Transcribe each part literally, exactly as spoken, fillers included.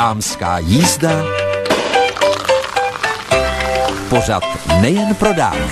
Dámská jízda. Pořad nejen pro dámy.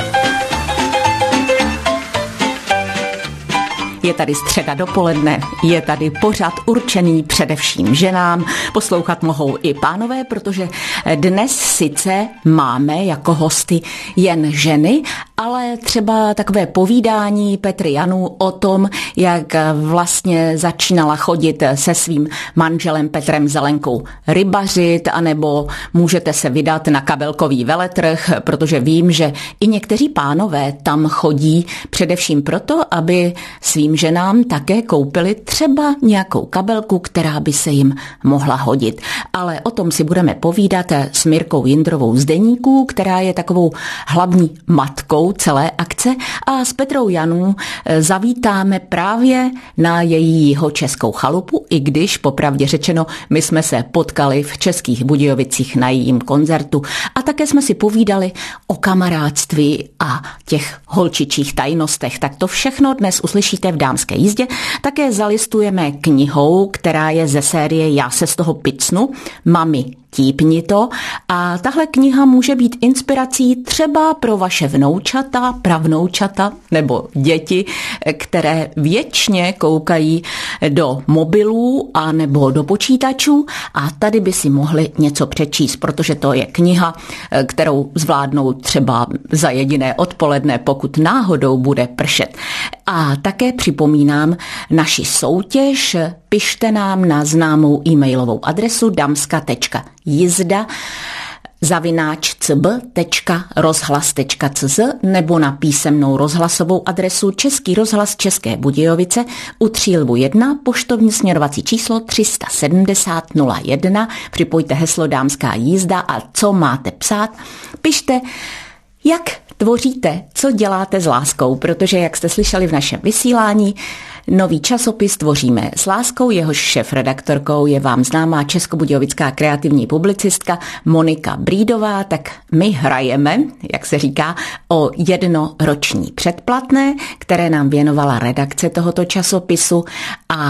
Je tady středa dopoledne, je tady pořad určený především ženám. Poslouchat mohou i pánové, protože dnes sice máme jako hosty jen ženy, ale třeba takové povídání Petry Janů o tom, jak vlastně začínala chodit se svým manželem Petrem Zelenkou rybařit, anebo můžete se vydat na kabelkový veletrh, protože vím, že i někteří pánové tam chodí především proto, aby svým ženám také koupili třeba nějakou kabelku, která by se jim mohla hodit. Ale o tom si budeme povídat s Mirkou Jindrovou z Deníku, která je takovou hlavní matkou celé akce, a s Petrou Janů zavítáme právě na jejího českou chalupu, i když popravdě řečeno, my jsme se potkali v Českých Budějovicích na jejím koncertu a také jsme si povídali o kamarádství a těch holčičích tajnostech. Tak to všechno dnes uslyšíte v Dámské jízdě. Také zalistujeme knihou, která je ze série Já se z toho picnu, Mami, típni to. A tahle kniha může být inspirací třeba pro vaše vnoučata, pravnoučata nebo děti, které věčně koukají do mobilů a nebo do počítačů a tady by si mohli něco přečíst, protože to je kniha, kterou zvládnou třeba za jediné odpoledne, pokud náhodou bude pršet. A také připomínám naši soutěž. Pište nám na známou e-mailovou adresu damska tečka jizda zavináč cb tečka rozhlas tečka cz nebo na písemnou rozhlasovou adresu Český rozhlas České Budějovice u Třílvu jedna, poštovní směrovací číslo tři set sedmdesát nula jedna. Připojte heslo Dámská jízda a co máte psát. Pište, jak tvoříte, co děláte s láskou, protože jak jste slyšeli v našem vysílání, nový časopis Tvoříme s láskou, jehož šéfredaktorkou je vám známá českobudějovická kreativní publicistka Monika Brídová, tak my hrajeme, jak se říká, o jednoroční předplatné, které nám věnovala redakce tohoto časopisu a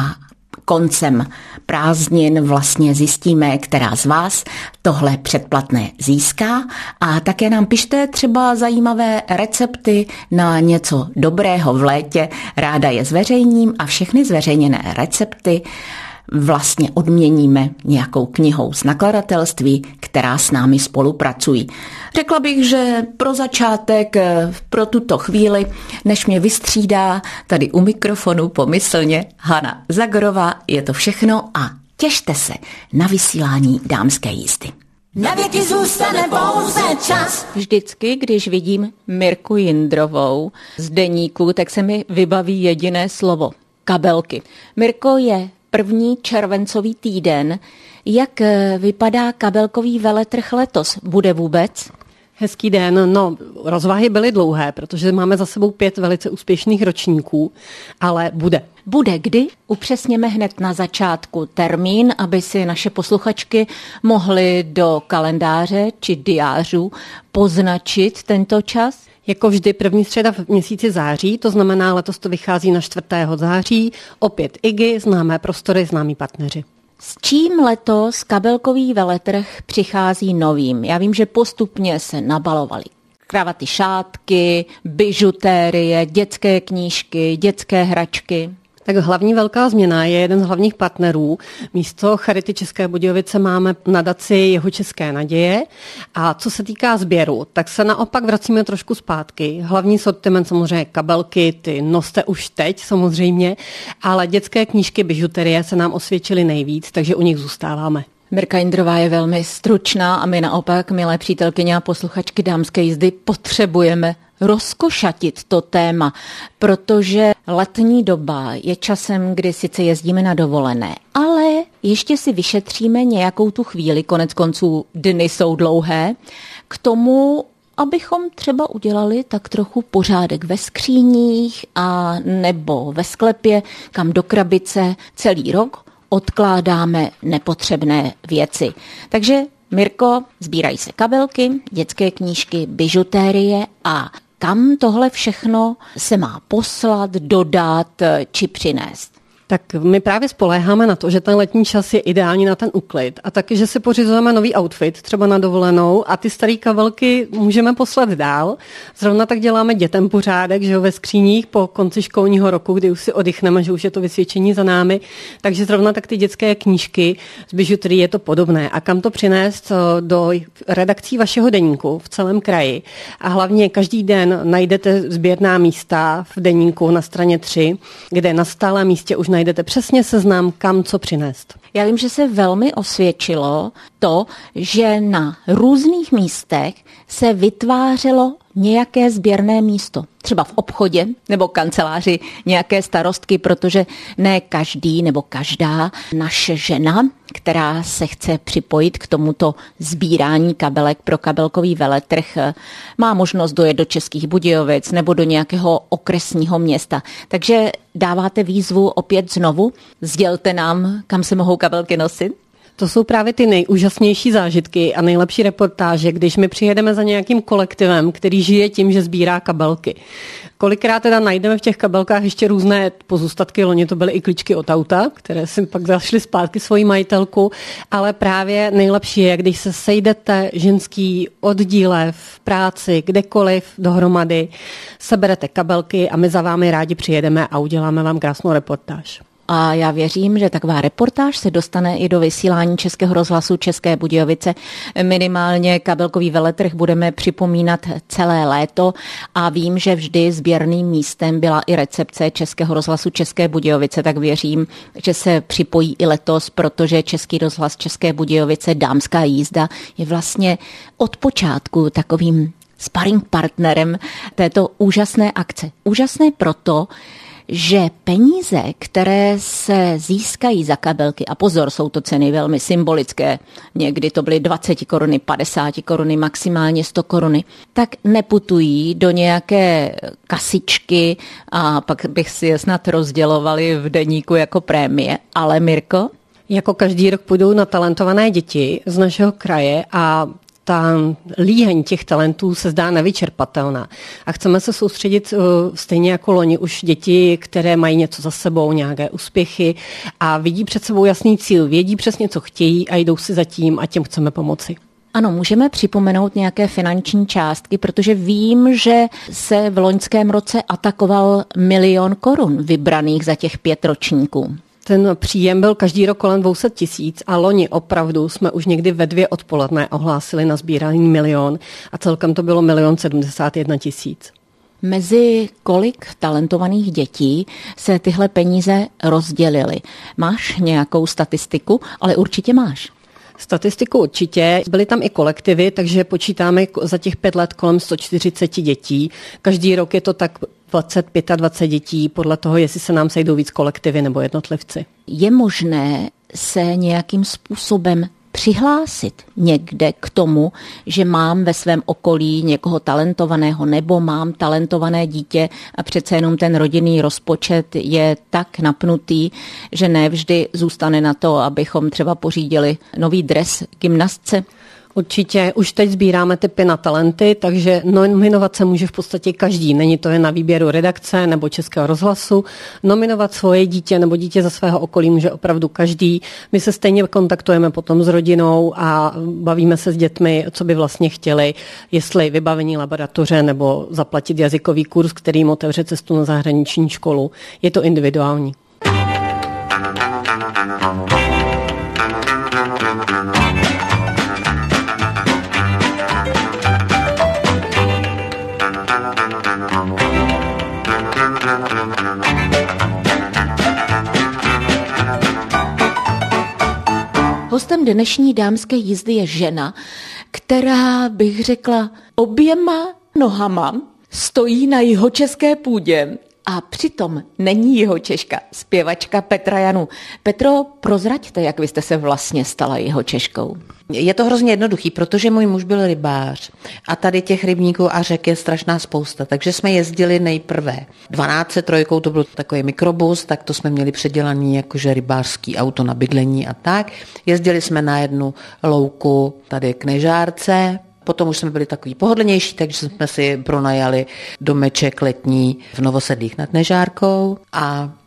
koncem prázdnin vlastně zjistíme, která z vás tohle předplatné získá a také nám pište třeba zajímavé recepty na něco dobrého v létě. Ráda je zveřejním a všechny zveřejněné recepty vlastně odměníme nějakou knihou z nakladatelství, která s námi spolupracují. Řekla bych, že pro začátek, pro tuto chvíli, než mě vystřídá tady u mikrofonu pomyslně Hana Zagorová, je to všechno a těšte se na vysílání Dámské jízdy. Na věky zůstane pouze čas. Vždycky, když vidím Mirku Jindrovou z Deníku, tak se mi vybaví jediné slovo. Kabelky. Mirko, je první červencový týden. Jak vypadá kabelkový veletrh letos? Bude vůbec? Hezký den. No, rozvahy byly dlouhé, protože máme za sebou pět velice úspěšných ročníků, ale bude. Bude kdy? Upřesněme hned na začátku termín, aby si naše posluchačky mohly do kalendáře či diářů poznačit tento čas. Jako vždy první středa v měsíci září, to znamená letos to vychází na čtvrtého září, opět I G I, známé prostory, známí partneři. S čím letos kabelkový veletrh přichází novým? Já vím, že postupně se nabalovaly kravaty, šátky, bižutérie, dětské knížky, dětské hračky. Tak hlavní velká změna je jeden z hlavních partnerů. Místo Charity České Budějovice máme nadaci Jihočeské naděje a co se týká sběru, tak se naopak vracíme trošku zpátky. Hlavní sortiment samozřejmě kabelky, ty noste už teď samozřejmě, ale dětské knížky, bižuterie se nám osvědčily nejvíc, takže u nich zůstáváme. Mirka Jindrová je velmi stručná a my naopak, milé přítelkyně a posluchačky Dámské jízdy, potřebujeme rozkošatit to téma, protože letní doba je časem, kdy sice jezdíme na dovolené, ale ještě si vyšetříme nějakou tu chvíli, konec konců dny jsou dlouhé, k tomu, abychom třeba udělali tak trochu pořádek ve skříních a nebo ve sklepě, kam do krabice celý rok odkládáme nepotřebné věci. Takže Mirko, sbírají se kabelky, dětské knížky, bižutérie a kam tohle všechno se má poslat, dodat či přinést? Tak my právě spoléháme na to, že ten letní čas je ideální na ten úklid a taky, že si pořizujeme nový outfit, třeba na dovolenou a ty staré kabelky můžeme poslat dál. Zrovna tak děláme dětem pořádek, že jo, ve skříních po konci školního roku, kdy už si oddychneme, že už je to vysvědčení za námi. Takže zrovna tak ty dětské knížky z bižuterie je to podobné. A kam to přinést do redakcí vašeho deníku v celém kraji. A hlavně každý den najdete sběrná místa v deníku na straně tři, kde na stálém místě už najdete přesně seznam, kam co přinést. Já vím, že se velmi osvědčilo to, že na různých místech se vytvářelo nějaké sběrné místo. Třeba v obchodě nebo kanceláři nějaké starostky, protože ne každý nebo každá naše žena, která se chce připojit k tomuto sbírání kabelek pro kabelkový veletrh, má možnost dojet do Českých Budějovic nebo do nějakého okresního města. Takže dáváte výzvu opět znovu, sdělte nám, kam se mohou kabelky nosit? To jsou právě ty nejúžasnější zážitky a nejlepší reportáže, když my přijedeme za nějakým kolektivem, který žije tím, že sbírá kabelky. Kolikrát teda najdeme v těch kabelkách ještě různé pozůstatky, loni to byly i klíčky od auta, které si pak zašly zpátky svoji majitelku, ale právě nejlepší je, když se sejdete ženský oddíle v práci, kdekoliv dohromady, seberete kabelky a my za vámi rádi přijedeme a uděláme vám krásnou reportáž. A já věřím, že taková reportáž se dostane i do vysílání Českého rozhlasu České Budějovice. Minimálně kabelkový veletrh budeme připomínat celé léto a vím, že vždy sběrným místem byla i recepce Českého rozhlasu České Budějovice, tak věřím, že se připojí i letos, protože Český rozhlas České Budějovice Dámská jízda je vlastně od počátku takovým sparring partnerem této úžasné akce. Úžasné proto, že peníze, které se získají za kabelky, a pozor, jsou to ceny velmi symbolické, někdy to byly dvacet koruny, padesát koruny, maximálně sto koruny, tak neputují do nějaké kasičky a pak bych si je snad rozdělovali v deníku jako prémie. Ale Mirko? Jako každý rok půjdou na talentované děti z našeho kraje a ta líheň těch talentů se zdá nevyčerpatelná. A chceme se soustředit uh, stejně jako loni už děti, které mají něco za sebou, nějaké úspěchy a vidí před sebou jasný cíl, vědí přesně, co chtějí a jdou si za tím a těm chceme pomoci. Ano, můžeme připomenout nějaké finanční částky, protože vím, že se v loňském roce atakoval milion korun vybraných za těch pět ročníků. Ten příjem byl každý rok kolem dvě stě tisíc a loni opravdu jsme už někdy ve dvě odpoledne ohlásili na sbírání milion a celkem to bylo milion sedmdesát jedna tisíc. Mezi kolik talentovaných dětí se tyhle peníze rozdělily? Máš nějakou statistiku? Ale určitě máš. Statistiku určitě. Byly tam i kolektivy, takže počítáme za těch pět let kolem sto čtyřicet dětí. Každý rok je to tak dvacet, dvacet pět dětí, podle toho, jestli se nám sejdou víc kolektivy nebo jednotlivci. Je možné se nějakým způsobem přihlásit někde k tomu, že mám ve svém okolí někoho talentovaného nebo mám talentované dítě a přece jenom ten rodinný rozpočet je tak napnutý, že ne vždy zůstane na to, abychom třeba pořídili nový dres gymnastce? Určitě, už teď sbíráme tipy na talenty, takže nominovat se může v podstatě každý. Není to jen na výběru redakce nebo Českého rozhlasu. Nominovat svoje dítě nebo dítě ze svého okolí může opravdu každý. My se stejně kontaktujeme potom s rodinou a bavíme se s dětmi, co by vlastně chtěli, jestli vybavení laboratoře nebo zaplatit jazykový kurz, který jim otevře cestu na zahraniční školu. Je to individuální. Hostem dnešní dámské jízdy je žena, která, bych řekla, oběma nohama stojí na jihočeské půdě a přitom není Jihočeška, zpěvačka Petra Janu. Petro, prozraďte, jak vy jste se vlastně stala Jihočeškou. Je to hrozně jednoduchý, protože můj muž byl rybář a tady těch rybníků a řek je strašná spousta, takže jsme jezdili nejprve dvanáct trojkou, to byl takový mikrobus, tak to jsme měli předělaný jakože rybářský auto na bydlení a tak. Jezdili jsme na jednu louku tady k Nežárce, potom už jsme byli takový pohodlnější, takže jsme si pronajali domeček letní v Novosedlých nad Nežárkou a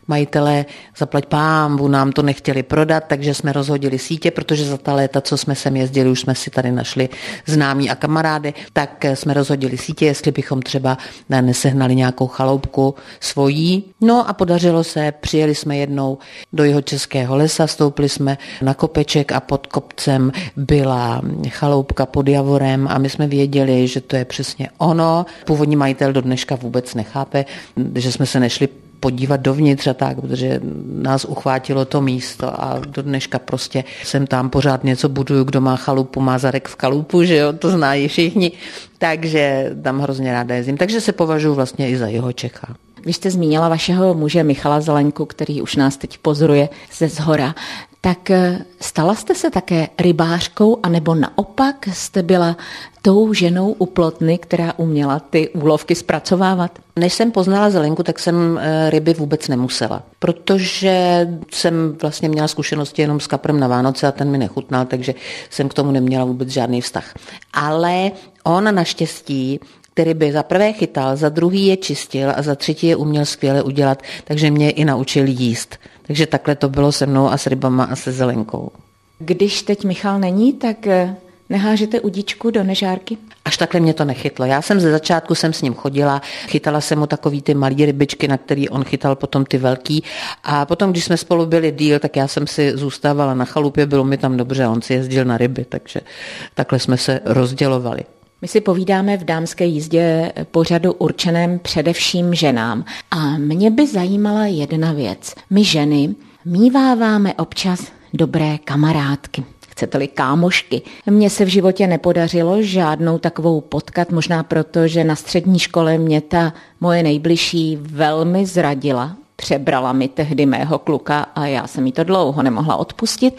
Majitelé zaplať pánbu nám to nechtěli prodat, takže jsme rozhodili sítě, protože za ta léta, co jsme sem jezdili, už jsme si tady našli známí a kamarády, tak jsme rozhodili sítě, jestli bychom třeba nesehnali nějakou chaloupku svojí. No a podařilo se, přijeli jsme jednou do Jihočeského lesa, vstoupili jsme na kopeček a pod kopcem byla chaloupka pod javorem a my jsme věděli, že to je přesně ono. Původní majitel do dneška vůbec nechápe, že jsme se nešli podívat dovnitř a tak, protože nás uchvátilo to místo a do dneška prostě jsem tam pořád něco buduju, kdo má chalupu, má zadek v kalupu, že jo, to znají všichni, takže tam hrozně ráda jezdím, takže se považuji vlastně i za Jihočecha. Když jste zmínila vašeho muže Michala Zelenku, který už nás teď pozoruje ze zhora, tak stala jste se také rybářkou, anebo naopak jste byla tou ženou u plotny, která uměla ty úlovky zpracovávat? Než jsem poznala Zelenku, tak jsem ryby vůbec nemusela, protože jsem vlastně měla zkušenosti jenom s kaprem na Vánoce a ten mi nechutnal, takže jsem k tomu neměla vůbec žádný vztah. Ale on naštěstí který by za prvé chytal, za druhý je čistil a za třetí je uměl skvěle udělat, takže mě i naučil jíst. Takže takhle to bylo se mnou a s rybama a se Zelenkou. Když teď Michal není, tak nehážete udičku do nežárky? Až takhle mě to nechytlo. Já jsem ze začátku jsem s ním chodila, chytala jsem mu takový ty malý rybičky, na který on chytal potom ty velký. A potom, když jsme spolu byli díl, tak já jsem si zůstávala na chalupě, bylo mi tam dobře, on si jezdil na ryby, takže takhle jsme se rozdělovali. My si povídáme v dámské jízdě pořadu určeném především ženám. A mě by zajímala jedna věc. My ženy míváváme občas dobré kamarádky. Chcete-li kámošky. Mně se v životě nepodařilo žádnou takovou potkat, možná proto, že na střední škole mě ta moje nejbližší velmi zradila. Přebrala mi tehdy mého kluka a já jsem jí to dlouho nemohla odpustit.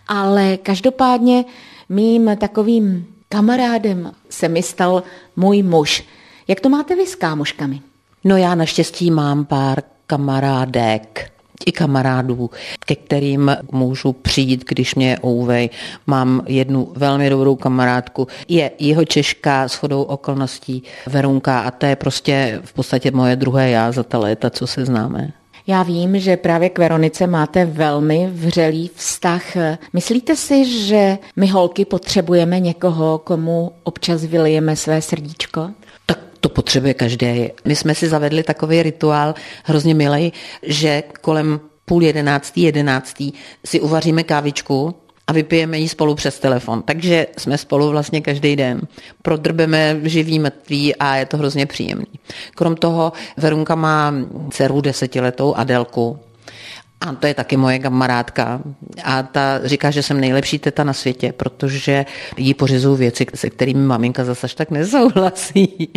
Ale každopádně mým takovým kamarádem se mi stal můj muž. Jak to máte vy s kámoškami? No já naštěstí mám pár kamarádek i kamarádů, ke kterým můžu přijít, když mě ouvej. Mám jednu velmi dobrou kamarádku. Je Jihočeška shodou okolností Verunka a to je prostě v podstatě moje druhé já za ta léta, co se známe. Já vím, že právě k Veronice máte velmi vřelý vztah. Myslíte si, že my holky potřebujeme někoho, komu občas vylijeme své srdíčko? Tak to potřebuje každý. My jsme si zavedli takový rituál hrozně milej, že kolem půl jedenáctý, jedenáctý si uvaříme kávičku a vypijeme ji spolu přes telefon. Takže jsme spolu vlastně každý den. Prodrbeme živý mrtví a je to hrozně příjemný. Krom toho Verunka má dceru desetiletou Adelku. A to je taky moje kamarádka. A ta říká, že jsem nejlepší teta na světě, protože jí pořizují věci, se kterými maminka zase až tak nesouhlasí.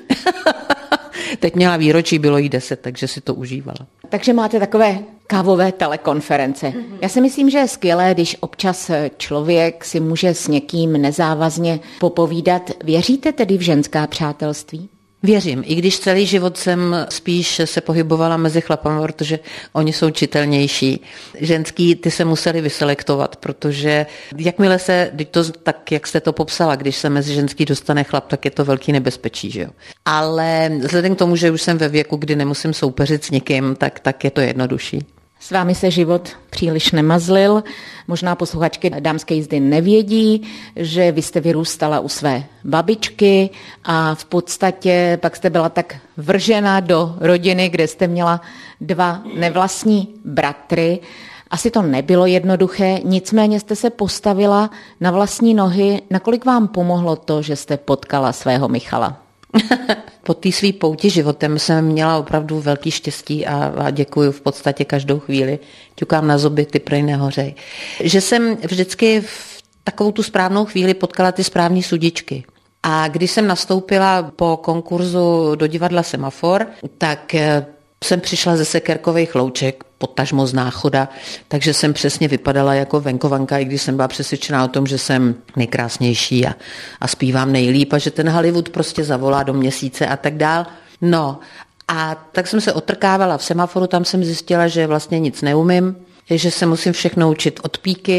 Teď měla výročí, bylo jí deset, takže si to užívala. Takže máte takové kávové telekonference. Já si myslím, že je skvělé, když občas člověk si může s někým nezávazně popovídat. Věříte tedy v ženská přátelství? Věřím, i když celý život jsem spíš se pohybovala mezi chlapami, protože oni jsou čitelnější. Ženský ty se museli vyselektovat, protože jakmile se, to, tak jak jste to popsala, když se mezi ženský dostane chlap, tak je to velký nebezpečí, že jo. Ale vzhledem k tomu, že už jsem ve věku, kdy nemusím soupeřit s nikým, tak, tak je to jednodušší. S vámi se život příliš nemazlil. Možná posluchačky dámské jízdy nevědí, že vy jste vyrůstala u své babičky a v podstatě pak jste byla tak vržena do rodiny, kde jste měla dva nevlastní bratry. Asi to nebylo jednoduché, nicméně jste se postavila na vlastní nohy. Nakolik vám pomohlo to, že jste potkala svého Michala? Po té svý pouti životem jsem měla opravdu velký štěstí a, a děkuju v podstatě každou chvíli. Ťukám na zuby, ty prej nehořej. Že jsem vždycky v takovou tu správnou chvíli potkala ty správné sudičky. A když jsem nastoupila po konkurzu do divadla Semafor, tak jsem přišla ze Sekerkových Louček, potažmo z Náchoda, takže jsem přesně vypadala jako venkovanka, i když jsem byla přesvědčená o tom, že jsem nejkrásnější a, a zpívám nejlíp a že ten Hollywood prostě zavolá do měsíce a tak dál. No a tak jsem se otrkávala v Semaforu, tam jsem zjistila, že vlastně nic neumím, že se musím všechno učit od píky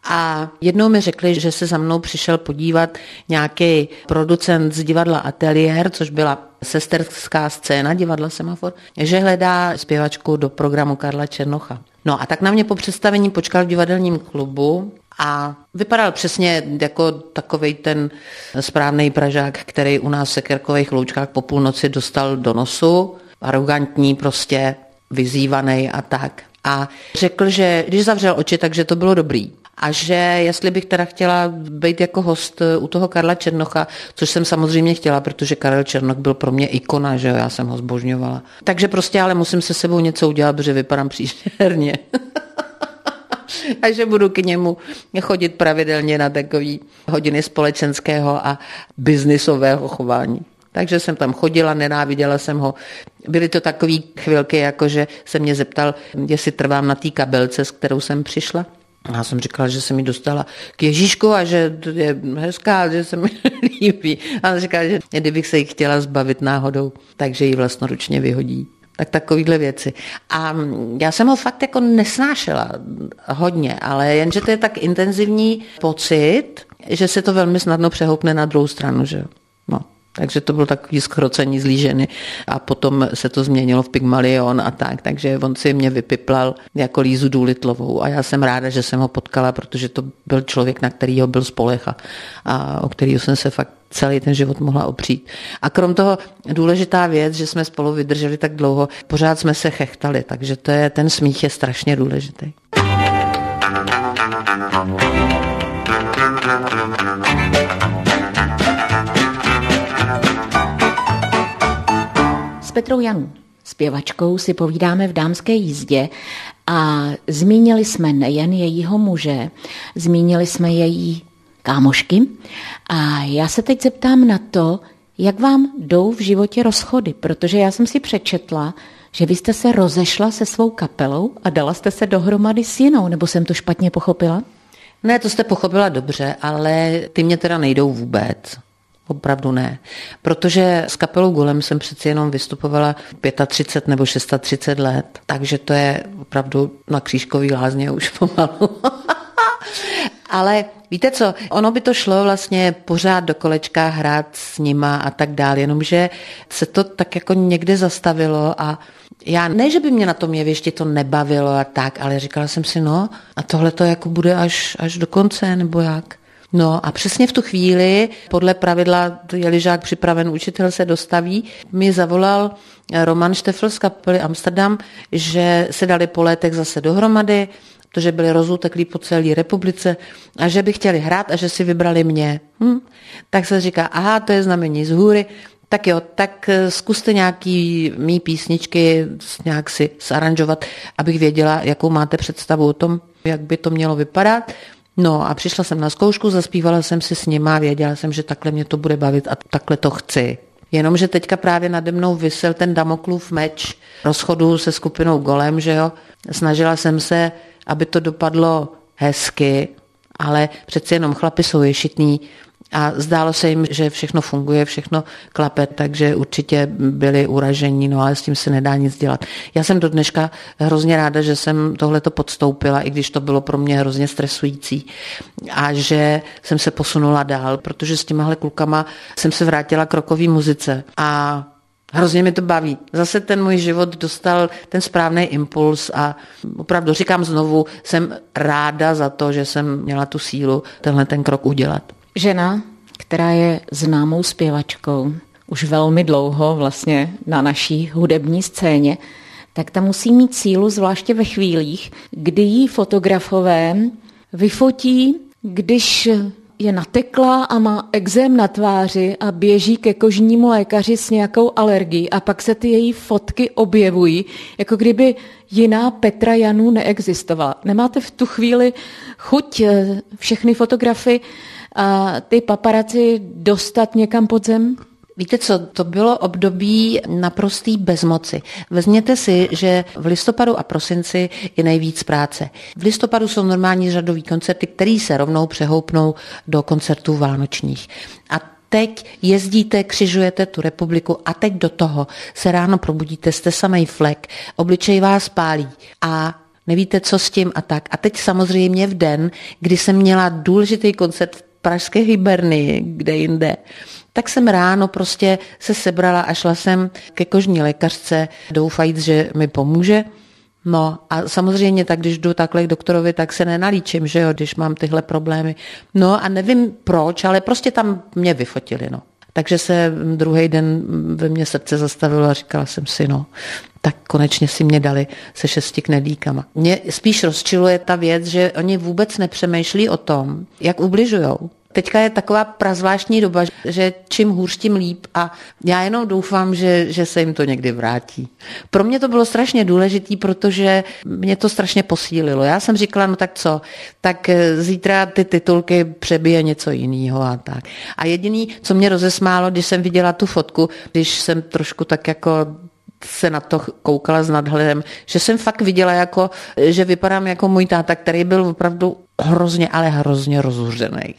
A jednou mi řekli, že se za mnou přišel podívat nějaký producent z divadla Ateliér, což byla sesterská scéna divadla Semafor, že hledá zpěvačku do programu Karla Černocha. No a tak na mě po představení počkal v divadelním klubu a vypadal přesně jako takovej ten správnej Pražák, který u nás v Sekerkových Loučkách po půlnoci dostal do nosu, arrogantní prostě, vyzývaný a tak. A řekl, že když zavřel oči, takže to bylo dobrý. A že jestli bych teda chtěla být jako host u toho Karla Černocha, což jsem samozřejmě chtěla, protože Karel Černoch byl pro mě ikona, že jo, já jsem ho zbožňovala. Takže prostě ale musím se sebou něco udělat, protože vypadám příšerně. A že budu k němu chodit pravidelně na takový hodiny společenského a biznisového chování. Takže jsem tam chodila, nenáviděla jsem ho. Byly to takové chvilky, jakože se mě zeptal, jestli trvám na té kabelce, s kterou jsem přišla. Já jsem říkala, že se mi dostala k Ježíšku a že je hezká, že se mi líbí. A on říkala, že kdybych se jí chtěla zbavit náhodou, takže ji vlastnoručně vyhodí. Tak takovýhle věci. A já jsem ho fakt jako nesnášela hodně, ale jenže to je tak intenzivní pocit, že se to velmi snadno přehoupne na druhou stranu, že jo. No. Takže to bylo takový schrocení zlý ženy a potom se to změnilo v Pygmalion a tak, takže on si mě vypiplal jako Lízu Důlitlovou a já jsem ráda, že jsem ho potkala, protože to byl člověk, na kterýho byl spoleh a, a o kterýho jsem se fakt celý ten život mohla opřít. A krom toho důležitá věc, že jsme spolu vydrželi tak dlouho, pořád jsme se chechtali, takže to je, ten smích je strašně důležitý. S Petrou Janů, zpěvačkou, si povídáme v Dámské jízdě a zmínili jsme nejen jejího muže, zmínili jsme její kámošky a já se teď zeptám na to, jak vám jdou v životě rozchody, protože já jsem si přečetla, že vy jste se rozešla se svou kapelou a dala jste se dohromady s jinou, nebo jsem to špatně pochopila? Ne, to jste pochopila dobře, ale ty mě teda nejdou vůbec. Opravdu ne. Protože s kapelou Golem jsem přeci jenom vystupovala třicet pět nebo třicet šest let, takže to je opravdu na Křížkový lázně už pomalu. Ale víte co, ono by to šlo vlastně pořád do kolečka hrát s nima a tak dál, jenomže se to tak jako někde zastavilo a já ne, že by mě na tom jevišti to nebavilo a tak, ale říkala jsem si, no a tohle to jako bude až, až do konce, nebo jak? No a přesně v tu chvíli, podle pravidla, je-li žák připraven, učitel se dostaví, mi zavolal Roman Štefl z kapely Amsterdam, že se dali po letech zase dohromady, protože byli rozúteklí po celé republice a že by chtěli hrát a že si vybrali mě. Hm. Tak se říká, aha, to je znamení z hůry, tak jo, tak zkuste nějaký mý písničky nějak si zaranžovat, abych věděla, jakou máte představu o tom, jak by to mělo vypadat. No a přišla jsem na zkoušku, zaspívala jsem si s nima, věděla jsem, že takhle mě to bude bavit a takhle to chci. Jenomže teďka právě nade mnou visel ten Damoklův meč rozchodu se skupinou Golem, že jo. Snažila jsem se, aby to dopadlo hezky, ale přeci jenom chlapi jsou ješitní a zdálo se jim, že všechno funguje, všechno klape, takže určitě byli uražení, no ale s tím se nedá nic dělat. Já jsem do dneška hrozně ráda, že jsem tohleto podstoupila, i když to bylo pro mě hrozně stresující a že jsem se posunula dál, protože s těmahle klukama jsem se vrátila k rockové muzice a hrozně mi to baví. Zase ten můj život dostal ten správný impuls a opravdu říkám znovu, jsem ráda za to, že jsem měla tu sílu tenhle ten krok udělat. Žena, která je známou zpěvačkou už velmi dlouho vlastně na naší hudební scéně, tak ta musí mít sílu zvláště ve chvílích, kdy jí fotografové vyfotí, když je natekla a má ekzém na tváři a běží ke kožnímu lékaři s nějakou alergií a pak se ty její fotky objevují, jako kdyby jiná Petra Janů neexistovala. Nemáte v tu chvíli chuť všechny fotografy a ty paparaci dostat někam pod zem? Víte co, to bylo období naprostý bezmoci. Vezměte si, že v listopadu a prosinci je nejvíc práce. V listopadu jsou normální řadový koncerty, které se rovnou přehoupnou do koncertů vánočních. A teď jezdíte, křižujete tu republiku a teď do toho se ráno probudíte, jste samej flek, obličej vás pálí a nevíte, co s tím a tak. A teď samozřejmě v den, kdy jsem měla důležitý koncert v pražské Hybernii, kde jinde, tak jsem ráno prostě se sebrala a šla jsem ke kožní lékařce, doufajíc, že mi pomůže. No a samozřejmě tak, když jdu takhle k doktorovi, tak se nenalíčím, že jo, když mám tyhle problémy. No a nevím proč, ale prostě tam mě vyfotili, no. Takže se druhý den ve mně srdce zastavilo a říkala jsem si, no, tak konečně si mě dali se šesti knedlíkama. Mě spíš rozčiluje ta věc, že oni vůbec nepřemýšlí o tom, jak ubližujou. Teďka je taková prazvláštní doba, že čím hůř, tím líp a já jenom doufám, že, že se jim to někdy vrátí. Pro mě to bylo strašně důležitý, protože mě to strašně posílilo. Já jsem říkala, no tak co, tak zítra ty titulky přebije něco jiného a tak. A jediný, co mě rozesmálo, když jsem viděla tu fotku, když jsem trošku tak jako se na to koukala s nadhledem, že jsem fakt viděla, jako, že vypadám jako můj táta, který byl opravdu hrozně, ale hrozně rozhuřený.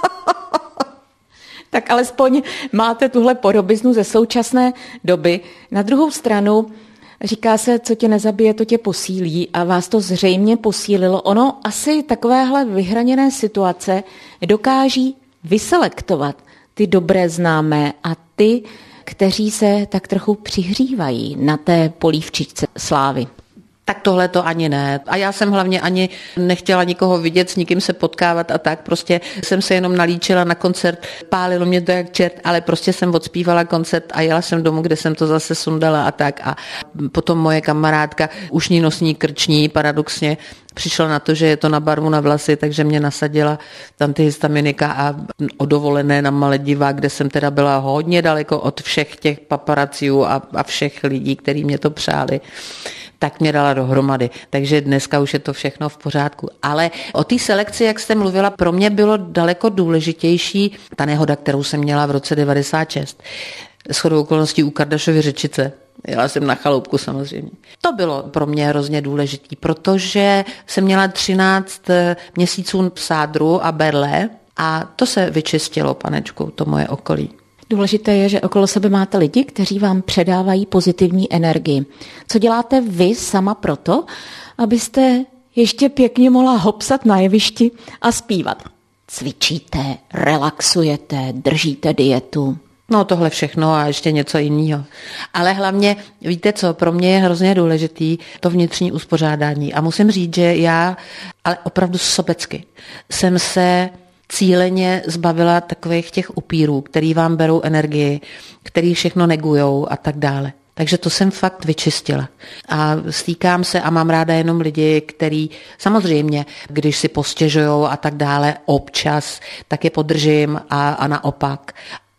Tak alespoň máte tuhle podobiznu ze současné doby. Na druhou stranu říká se, co tě nezabije, to tě posílí a vás to zřejmě posílilo. Ono asi takovéhle vyhraněné situace dokáží vyselektovat ty dobré známé a ty, kteří se tak trochu přihřívají na té polívčičce slávy. Tak tohle to ani ne. A já jsem hlavně ani nechtěla nikoho vidět, s nikým se potkávat a tak. Prostě jsem se jenom nalíčila na koncert, pálilo mě to jak čert, ale prostě jsem odspívala koncert a jela jsem domů, kde jsem to zase sundala a tak. A potom moje kamarádka, ušní nosní krční, paradoxně, přišla na to, že je to na barvu na vlasy, takže mě nasadila antihistaminika a o dovolené na Maledivách, kde jsem teda byla hodně daleko od všech těch paparaciů a, a všech lidí, kteří mě to přáli, tak mě dala dohromady. Takže dneska už je to všechno v pořádku. Ale o té selekci, jak jste mluvila, pro mě bylo daleko důležitější ta nehoda, kterou jsem měla v roce devadesát šest. Shodou okolností u Kardašovy Řečice. Jela jsem na chaloupku samozřejmě. To bylo pro mě hrozně důležitý, protože jsem měla třináct měsíců sádru a berle a to se vyčistilo, panečku, to moje okolí. Důležité je, že okolo sebe máte lidi, kteří vám předávají pozitivní energii. Co děláte vy sama proto, abyste ještě pěkně mohla hopsat na jevišti a zpívat? Cvičíte, relaxujete, držíte dietu? No tohle všechno a ještě něco jiného. Ale hlavně, víte co, pro mě je hrozně důležitý to vnitřní uspořádání. A musím říct, že já, ale opravdu sobecky, jsem se cíleně zbavila takových těch upírů, který vám berou energii, který všechno negujou a tak dále. Takže to jsem fakt vyčistila. A stýkám se a mám ráda jenom lidi, který samozřejmě, když si postěžujou a tak dále občas, tak je podržím a, a naopak.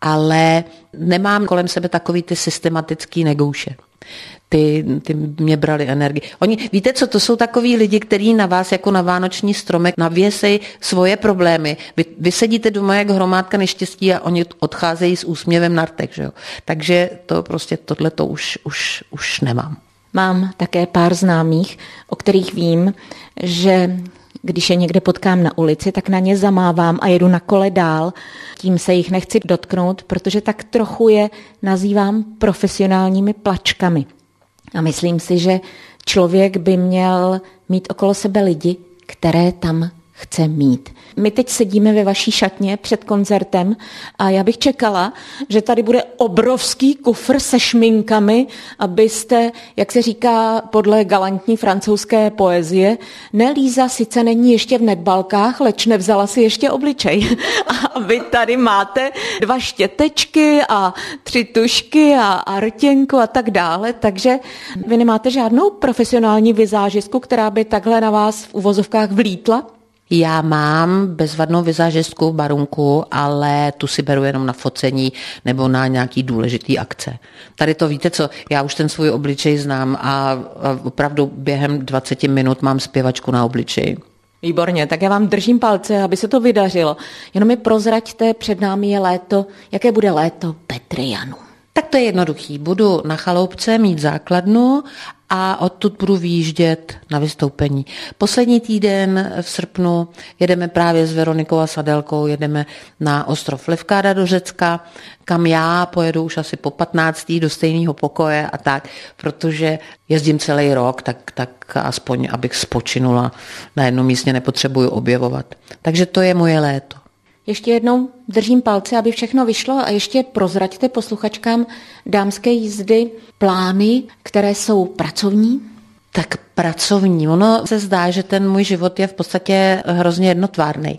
Ale nemám kolem sebe takový ty systematický negouše. Ty, ty mě brali energii. Oni, víte co, to jsou takový lidi, kteří na vás jako na vánoční stromek navěsejí svoje problémy. Vy, vy sedíte doma jak hromádka neštěstí a oni odcházejí s úsměvem na rtech, že jo. Takže to prostě tohle to už, už, už nemám. Mám také pár známých, o kterých vím, že když je někde potkám na ulici, tak na ně zamávám a jedu na kole dál. Tím se jich nechci dotknout, protože tak trochu je nazývám profesionálními plačkami. A myslím si, že člověk by měl mít okolo sebe lidi, které tam chce mít. My teď sedíme ve vaší šatně před koncertem a já bych čekala, že tady bude obrovský kufr se šminkami, abyste, jak se říká podle galantní francouzské poezie, ne, Líza sice není ještě v nedbalkách, leč nevzala si ještě obličej. A vy tady máte dva štětečky a tři tušky a, a rtěnku a tak dále, takže vy nemáte žádnou profesionální vizážistku, která by takhle na vás v uvozovkách vlítla? Já mám bezvadnou vizážistku, barunku, ale tu si beru jenom na focení nebo na nějaký důležitý akce. Tady to víte co, já už ten svůj obličej znám a, a opravdu během dvacet minut mám zpěvačku na obličeji. Výborně, tak já vám držím palce, aby se to vydařilo. Jenom mi prozraďte, před námi je léto. Jaké bude léto Petry Janu? Tak to je jednoduchý. Budu na chaloupce mít základnu a odtud budu vyjíždět na vystoupení. Poslední týden v srpnu jedeme právě s Veronikou a Sadelkou, jedeme na ostrov Levkáda do Řecka, kam já pojedu už asi po patnáctý do stejného pokoje a tak, protože jezdím celý rok, tak, tak aspoň abych spočinula na jednom místě, nepotřebuju objevovat. Takže to je moje léto. Ještě jednou držím palce, aby všechno vyšlo a ještě prozraďte posluchačkám dámské jízdy plány, které jsou pracovní. Tak pracovní. Ono se zdá, že ten můj život je v podstatě hrozně jednotvárný.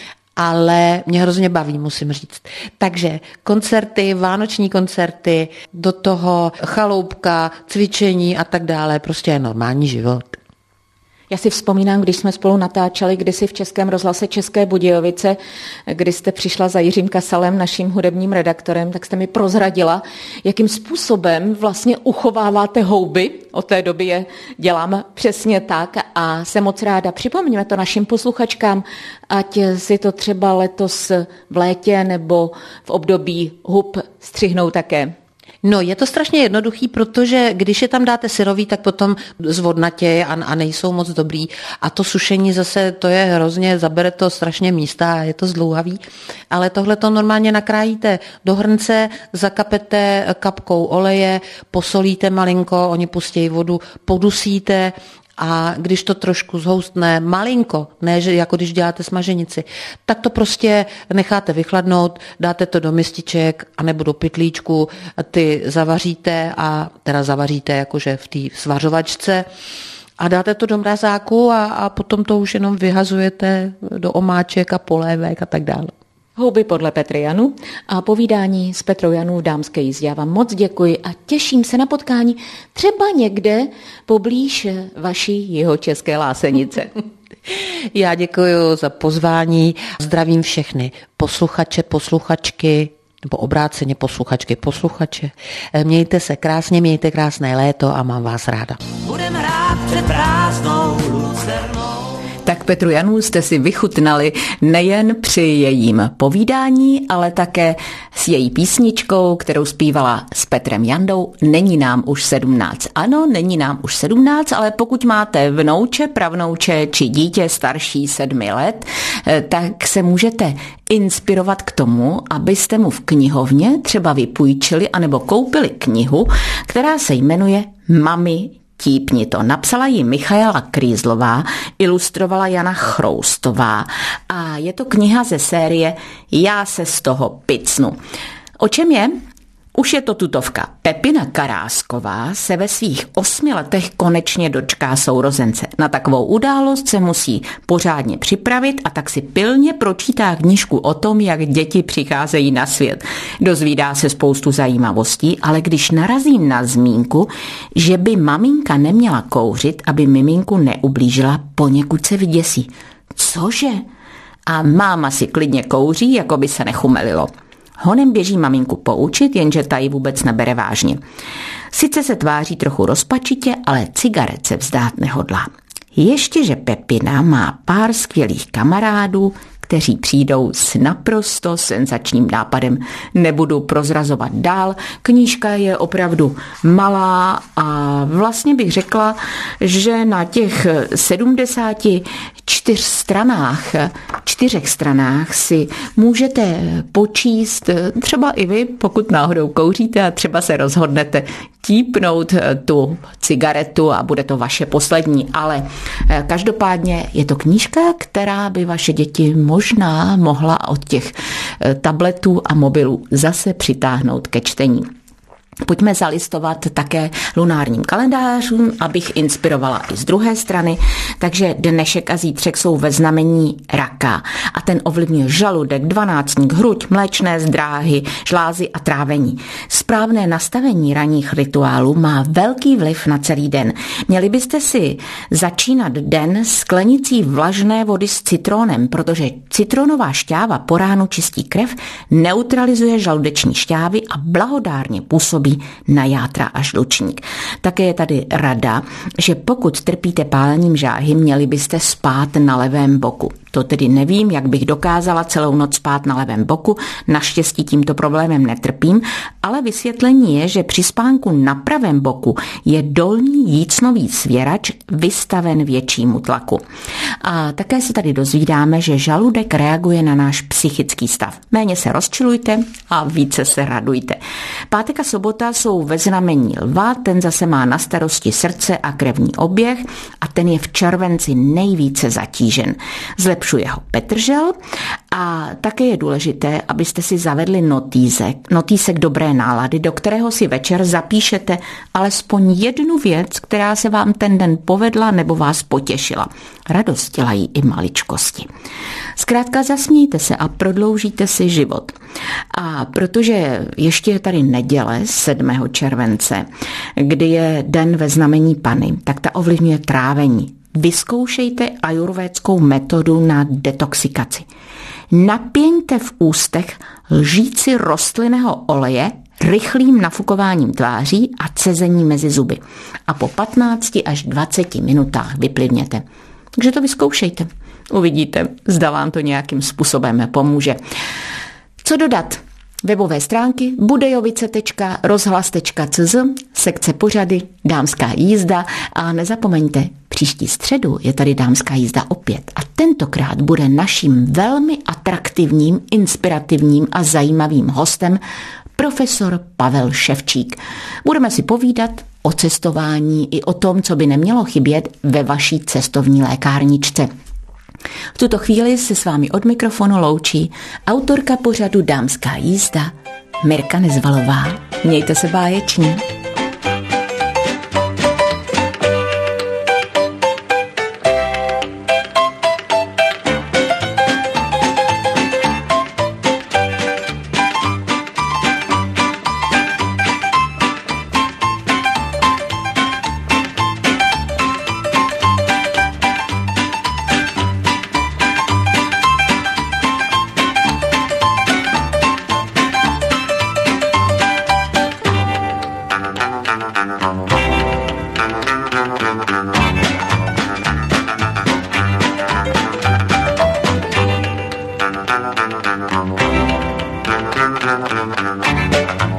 Ale mě hrozně baví, musím říct. Takže koncerty, vánoční koncerty, do toho chaloupka, cvičení a tak dále, prostě je normální život. Já si vzpomínám, když jsme spolu natáčeli kdysi v Českém rozhlase České Budějovice, kdy jste přišla za Jiřím Kasalem, naším hudebním redaktorem, tak jste mi prozradila, jakým způsobem vlastně uchováváte houby. Od té doby je dělám přesně tak a jsem moc ráda. Připomeňme to našim posluchačkám, ať si to třeba letos v létě nebo v období hub střihnou také. No, je to strašně jednoduchý, protože když je tam dáte syrový, tak potom zvodnatějí a, a nejsou moc dobrý. A to sušení zase, to je hrozně, zabere to strašně místa a je to zdlouhavý. Ale tohle to normálně nakrájíte do hrnce, zakapete kapkou oleje, posolíte malinko, oni pustí vodu, podusíte, a když to trošku zhoustne malinko, ne že jako když děláte smaženici, tak to prostě necháte vychladnout, dáte to do mističek anebo do pytlíčku, ty zavaříte a teda zavaříte jakože v té svařovačce a dáte to do mrazáku a, a potom to už jenom vyhazujete do omáček a polévek a tak dále. Houby podle Petry Janu a povídání s Petrou Janou v dámské jízdě. Já vám moc děkuji a těším se na potkání třeba někde poblíž vaší jihočeské Lásenice. Já děkuji za pozvání. Zdravím všechny posluchače, posluchačky, nebo obráceně posluchačky, posluchače. Mějte se krásně, mějte krásné léto a mám vás ráda. Budem hrát před prázdnou lucernou. Tak Petru Janu jste si vychutnali nejen při jejím povídání, ale také s její písničkou, kterou zpívala s Petrem Jandou. Není nám už sedmnáct. Ano, není nám už sedmnáct, ale pokud máte vnouče, pravnouče či dítě starší sedmi let, tak se můžete inspirovat k tomu, abyste mu v knihovně třeba vypůjčili anebo koupili knihu, která se jmenuje Mami típni to. Napsala ji Michaela Krýzlová, ilustrovala Jana Chroustová a je to kniha ze série Já se z toho picnu. O čem je? Už je to tutovka. Pepina Karásková se ve svých osmi letech konečně dočká sourozence. Na takovou událost se musí pořádně připravit a tak si pilně pročítá knížku o tom, jak děti přicházejí na svět. Dozvídá se spoustu zajímavostí, ale když narazí na zmínku, že by maminka neměla kouřit, aby miminku neublížila, poněkud se vyděsí. Cože? A máma si klidně kouří, jako by se nechumelilo. Honem běží maminku poučit, jenže ta ji vůbec nebere vážně. Sice se tváří trochu rozpačitě, ale cigaret se vzdát nehodlá. Ještě, že Pepina má pár skvělých kamarádů, kteří přijdou s naprosto senzačním nápadem. Nebudu prozrazovat dál, knížka je opravdu malá a vlastně bych řekla, že na těch sedmdesáti čtyř stranách, čtyřech stranách si můžete počíst třeba i vy, pokud náhodou kouříte a třeba se rozhodnete típnout tu cigaretu a bude to vaše poslední, ale každopádně je to knížka, která by vaše děti možná mohla od těch tabletů a mobilů zase přitáhnout ke čtení. Pojďme zalistovat také lunárním kalendářům, abych inspirovala i z druhé strany. Takže dnešek a zítřek jsou ve znamení raka a ten ovlivňuje žaludek, dvanáctník, hruď, mléčné zdráhy, žlázy a trávení. Správné nastavení ranních rituálů má velký vliv na celý den. Měli byste si začínat den sklenicí vlažné vody s citronem, protože citronová šťáva po ránu čistí krev, neutralizuje žaludeční šťávy a blahodárně působí působí na játra a žlučník. Také je tady rada, že pokud trpíte pálením žáhy, měli byste spát na levém boku. To tedy nevím, jak bych dokázala celou noc spát na levém boku, naštěstí tímto problémem netrpím, ale vysvětlení je, že při spánku na pravém boku je dolní jícnový svěrač vystaven většímu tlaku. A také se tady dozvídáme, že žaludek reaguje na náš psychický stav. Méně se rozčilujte a více se radujte. Pátek a sobota jsou ve znamení lva, ten zase má na starosti srdce a krevní oběh a ten je v červenci nejvíce zatížen. Zlepšuje ho Petržel a také je důležité, abyste si zavedli notýsek, notýsek dobré nálady, do kterého si večer zapíšete alespoň jednu věc, která se vám ten den povedla nebo vás potěšila. Radost dělají i maličkosti. Zkrátka zasmějte se a prodloužíte si život. A protože ještě je tady neděle sedmého července, kdy je den ve znamení Panny, tak ta ovlivňuje trávení. Vyzkoušejte ajurvédskou metodu na detoxikaci. Napěňte v ústech lžíci rostlinného oleje rychlým nafukováním tváří a cezení mezi zuby. A po patnácti až dvaceti minutách vyplivněte. Takže to vyzkoušejte. Uvidíte, zda vám to nějakým způsobem pomůže. Co dodat? Webové stránky budejovice tečka rozhlas tečka cz, sekce pořady, dámská jízda a nezapomeňte, příští středu je tady dámská jízda opět a tentokrát bude naším velmi atraktivním, inspirativním a zajímavým hostem profesor Pavel Ševčík. Budeme si povídat o cestování i o tom, co by nemělo chybět ve vaší cestovní lékárničce. V tuto chvíli se s vámi od mikrofonu loučí autorka pořadu Dámská jízda Mirka Nezvalová. Mějte se báječně. Thank you.